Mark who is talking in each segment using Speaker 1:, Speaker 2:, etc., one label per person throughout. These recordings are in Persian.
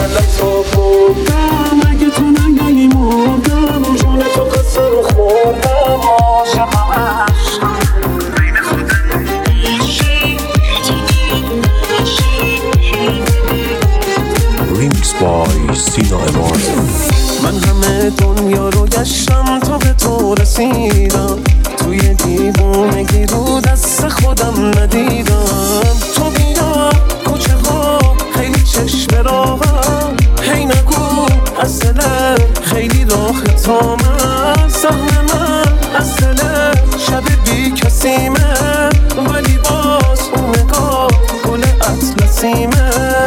Speaker 1: دلتو بردم اگه تو نیایی مردم جون تو قسم خوردم عاشقم عشقم بین خودمون باشی
Speaker 2: ریمیکس بای سینا امارز.
Speaker 1: من همه دنیا رو گشتم تا به تو رسیدم توی دیوونگی رو دست خودم ندیدم تو بیا کوچه ها خیلی چشم راهم هی نگو اصله خیلی راه تا من سهم من اصله شب بی کسیمه ولی باز اون نگاه گل اطلسیمه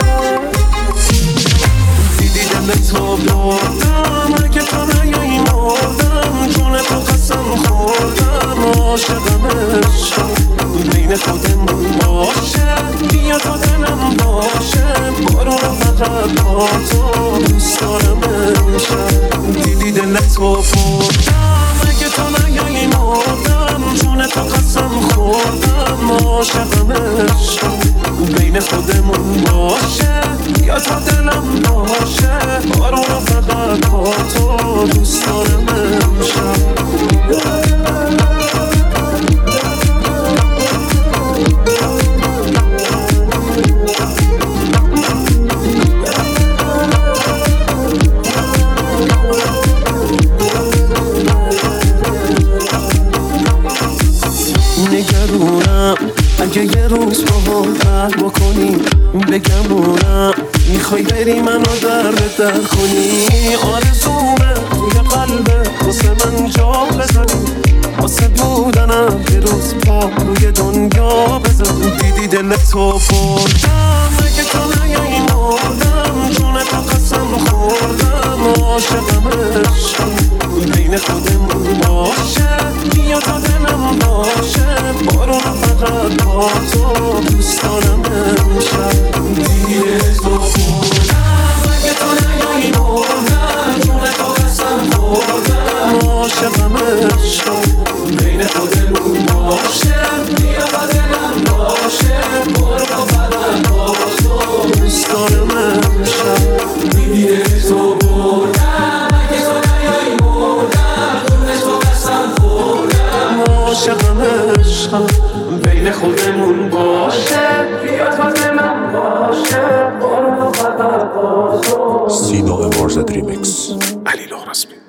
Speaker 1: دیدی دلتو بردم اگه تو نیایی مردم جون تو قسم خوردم عاشقم عشقم بین خودمون باشه بیا تا دلم باشه بارون فقط با تو دوست دارم امشب دیدی دلتو بردم اگه تو نیایی مردم جون تو قسم خوردم عاشقم عشقم بین خودمون باشه یا تا دلم باشه بارون فقط با تو دوست دارم امشب نگرونم اگه یه روز با هم قهر بکنی بگمونم میخوای بری منو در کنی آرزومه توی قلبه واسه من جا بزنی واسه بودنم یه روز پا روی دنیا بزن دیدی دلتو بردم اگه تو نیایی مردم جون تو قسم خوردم عاشقم عشقم بین خودمون باشه بیا تا دلم باشه بارون فقط با تو دوست دارم امشب دیدی تو بردم اگه تو نیایی مردم جون تو قسم خوردم عاشقم عشقم بین خودمون باشه بیا تا دلم باشه بارون فقط با تو دوست دارم امشب دیدی تو بردم اگه تو نیایی مردم جون تو قسم خوردم عاشقم عشقم بین خودمون باشه بیا تا دلم باشه بارون فقط با تو
Speaker 2: سینا امارز ریمیکس.
Speaker 3: علی لورسمی